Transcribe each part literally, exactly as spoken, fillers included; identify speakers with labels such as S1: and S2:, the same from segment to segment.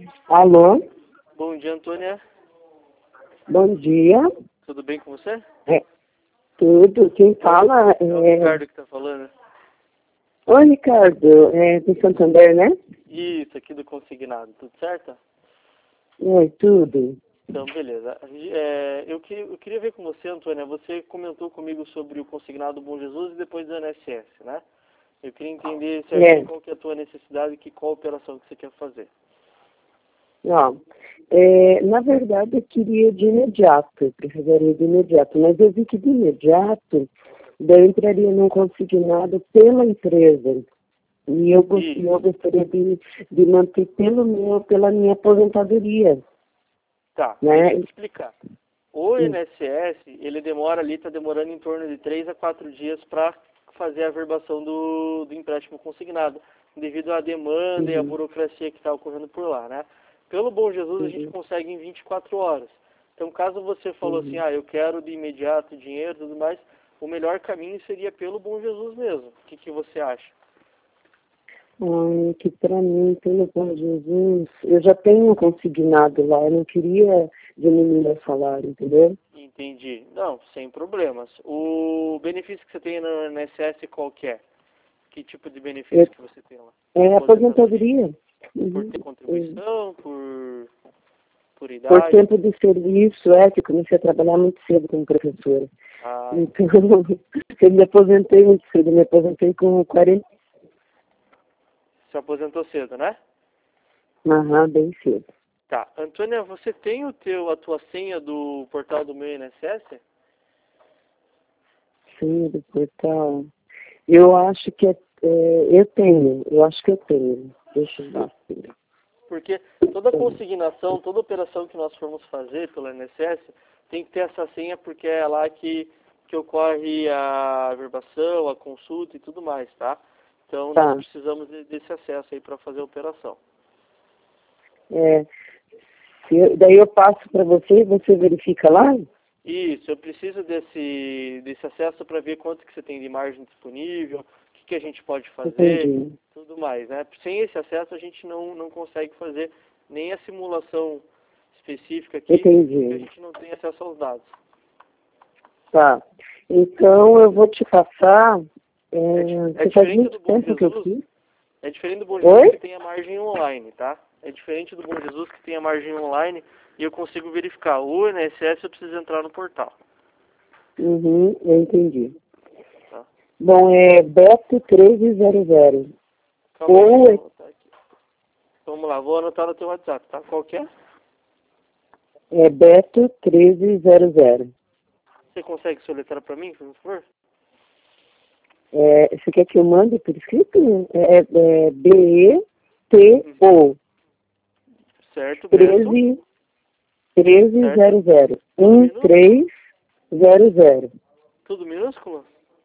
S1: Alô?
S2: Bom dia, Antônia.
S1: Bom dia.
S2: Tudo bem com você?
S1: É, tudo. Quem fala
S2: É o
S1: é...
S2: Ricardo que está falando.
S1: Oi, Ricardo. É do Santander, né?
S2: Isso, aqui do Consignado. Tudo certo?
S1: Oi, tudo.
S2: Então, beleza. É, eu, que, eu queria ver com você, Antônia. Você comentou comigo sobre o Consignado Bom Jesus e depois do I N S S, né? Eu queria entender certinho
S1: É.
S2: qual que é a tua necessidade e que, qual operação que você quer fazer.
S1: Ó, é, na verdade, eu queria de imediato. Eu precisaria de imediato. Mas eu vi que de imediato daí eu entraria num consignado pela empresa. E eu, gost-
S2: E,
S1: eu gostaria de, de manter pelo meu, pela minha aposentadoria,
S2: tá, deixa
S1: né?
S2: eu te explicar. O I N S S, ele demora ali, está demorando em torno de três a quatro dias para fazer a averbação do, do empréstimo consignado, devido à demanda e à
S1: Uhum,
S2: burocracia que está ocorrendo por lá, né? Pelo Bom Jesus, a gente
S1: uhum,
S2: consegue em vinte e quatro horas. Então, caso você falou assim,
S1: uhum.
S2: ah, eu quero de imediato dinheiro e tudo mais, o melhor caminho seria pelo Bom Jesus mesmo. O que, que você acha?
S1: Ai, que para mim, pelo Bom Jesus, eu já tenho um consignado lá, eu não queria diminuir o salário, entendeu?
S2: Entendi. Não, sem problemas. O benefício que você tem no I N S S, qual que é? Que tipo de
S1: Eu,
S2: benefício que você tem lá?
S1: é
S2: Aposentadoria?
S1: aposentadoria.
S2: Por
S1: Uhum,
S2: ter
S1: uhum.
S2: contribuição, por, por
S1: Por
S2: idade?
S1: tempo de serviço, é que eu comecei a trabalhar muito cedo como professora.
S2: Ah,
S1: Então, eu me aposentei muito cedo, eu me aposentei com quarenta,
S2: se aposentou cedo, né?
S1: aham, bem cedo.
S2: Tá. Antônia, você tem o teu, a tua senha do portal do meu I N S S?
S1: Sim, do portal. Eu acho que é, é, eu tenho, eu acho que eu tenho. Deixa eu
S2: Tá.
S1: ver se
S2: Porque toda consignação, toda operação que nós formos fazer pelo I N S S, tem que ter essa senha porque é lá que, que ocorre a averbação, a consulta e tudo mais, tá? Então nós
S1: tá.
S2: precisamos de- desse acesso aí para fazer a operação.
S1: É, se eu- daí eu passo para você e você verifica lá?
S2: Isso, eu preciso desse, desse acesso para ver quanto que você tem de margem disponível, o que, que a gente pode fazer,
S1: Entendi.
S2: tudo mais, né? Sem esse acesso a gente não, não consegue fazer nem a simulação específica aqui, porque a
S1: Entendi.
S2: gente não tem acesso aos dados.
S1: Tá. Então eu vou te passar.
S2: É, di-
S1: É,
S2: é
S1: você faz
S2: diferente
S1: muito
S2: do Bom
S1: tempo que eu
S2: Jesus,
S1: fiz?
S2: é diferente do Bom Jesus que
S1: Oi?
S2: tem a margem online, tá? É diferente do Bom Jesus que tem a margem online e eu consigo verificar. O I N S S eu preciso entrar no portal,
S1: Uhum, eu entendi.
S2: tá?
S1: Bom, é Beto treze zero zero.
S2: Calma aí, deixa
S1: Ou
S2: eu
S1: é,
S2: anotar aqui. Vamos lá, vou anotar no teu WhatsApp, tá? Qual que é?
S1: é Beto treze zero zero.
S2: Você consegue soletrar para mim, por favor?
S1: É, você quer que eu mande por escrito? É, é B E T O
S2: Certo, Beto.
S1: treze
S2: Certo.
S1: zero zero.
S2: Tudo
S1: um
S2: minúsculo?
S1: três zero zero.
S2: Tudo minúsculo?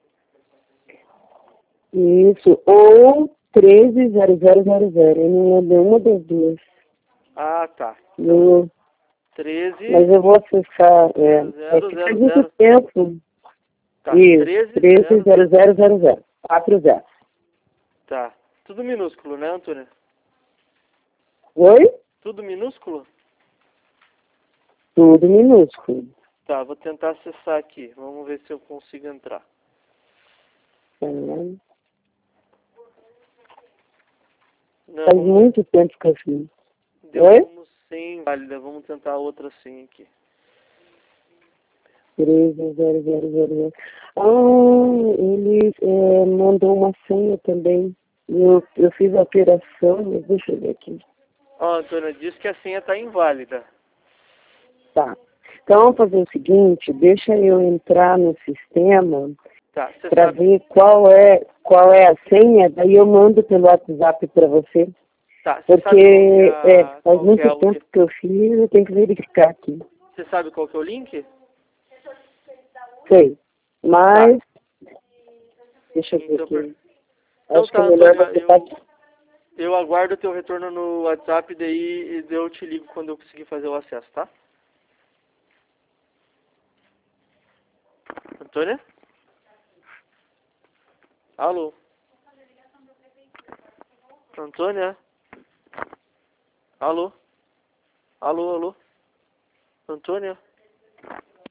S1: Isso, ou treze zero zero zero zero. Eu não lembro uma das duas.
S2: Ah, tá. Então,
S1: Eu,
S2: treze
S1: mas eu vou acessar.
S2: zero
S1: É, é
S2: zero
S1: que faz
S2: zero
S1: muito
S2: zero.
S1: tempo.
S2: Tá,
S1: Isso,
S2: treze
S1: treze
S2: zero.
S1: zero zero zero zero. quatro zero.
S2: Tá. Tudo minúsculo, né, Antônia?
S1: Oi?
S2: Tudo minúsculo?
S1: Tudo minúsculo.
S2: Tá, vou tentar acessar aqui. Vamos ver se eu consigo entrar.
S1: Tá.
S2: Não,
S1: Faz
S2: vamos ver.
S1: muito tempo que eu fiz.
S2: Deu
S1: Oi?
S2: como sem válida. Vamos tentar outra senha aqui.
S1: treze zero zero zero zero. Ah, ele é, mandou uma senha também. Eu, eu fiz a operação, mas deixa eu ver aqui.
S2: Ó, Antônia, diz que a senha tá inválida.
S1: Tá. Então vamos fazer o seguinte, deixa eu entrar no sistema
S2: Tá, você
S1: para
S2: sabe.
S1: ver qual é, qual é a senha, daí eu mando pelo WhatsApp para você.
S2: Tá, você sabe qual que é
S1: Porque é,
S2: a.
S1: faz
S2: Qual que é
S1: muito
S2: o.
S1: tempo que eu fiz, eu tenho que verificar aqui.
S2: Você sabe qual que é o link?
S1: Sei. Mas,
S2: Tá.
S1: deixa eu ver
S2: Então, per...
S1: aqui.
S2: então
S1: Acho que
S2: tá,
S1: é melhor
S2: Antônia,
S1: você passar.
S2: eu, eu aguardo o teu retorno no WhatsApp, daí eu te ligo quando eu conseguir fazer o acesso, tá? Antônia? Alô? Antônia? Alô? Alô, alô? Antônia?